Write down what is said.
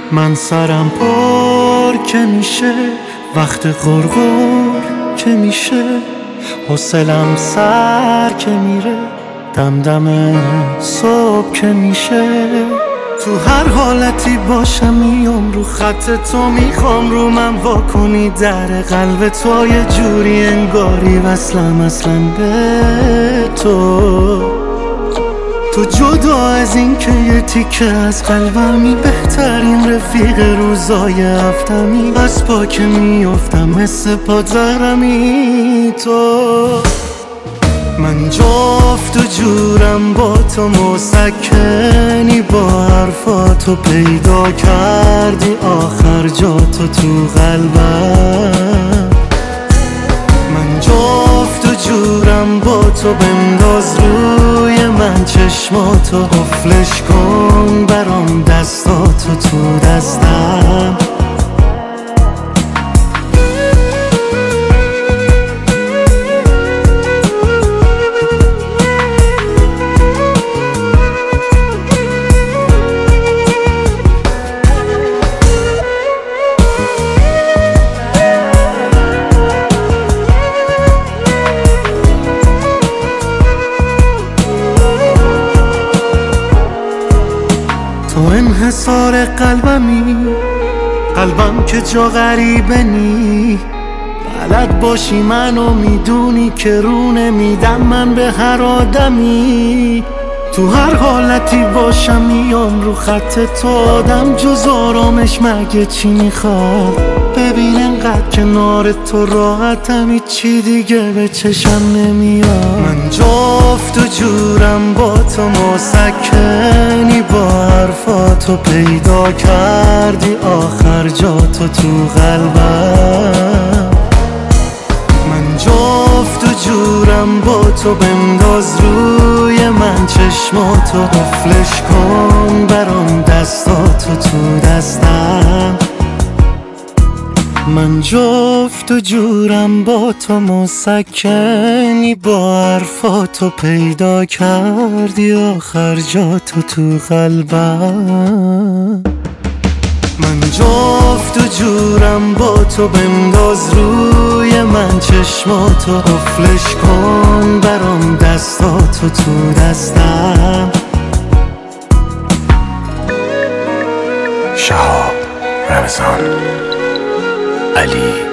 من سرم پر که میشه وقت غرغر که میشه، حوصلم سر که میره دم دم صبح که میشه. تو هر حالتی باشم میام رو خط تو، میخوام رو من واکنی در قلب تو، یه جوری انگاری وصلم اصلا به تو جدا از این که یه تیکه از قلبمی، بهترین رفیق روزای هفتمی، از پا که میافتم مثل پادزهرمی تو. من جفت و جورم با تو، مسکنی با حرفاتو، پیدا کردی آخر جاتو تو قلبم. من جفت و جورم با تو، بنداز روی من چشماتو، قفلش کن برام دستاتو تو دستم. تو انحصار قلبمی، قلبم که جا غریبه نی، بلد باشی منو میدونی که رو نمیدم من به هر آدمی. تو هر حالتی باشم میام رو خط تو، آدم جز آرامش مگه چی میخواد؟ ببین انقدر کنار تو راحتم، هیچی دیگه به چشم نمیاد. من جفت و جورم با تو، مسکنی با حرفاتو، پیدا کردی آخر جاتو تو قلبم. من جفت و جورم با تو، بنداز روی من چشماتو، قفلش کن برام دستاتو تو دستم. من جفت و جورم با تو، مسکنی با حرفاتو، پیدا کردی آخر جاتو تو قلبم. من جفت و جورم با تو، بنداز روی من چشماتو، قفلش کن برام دستاتو تو دستم. شهاب رمضان علی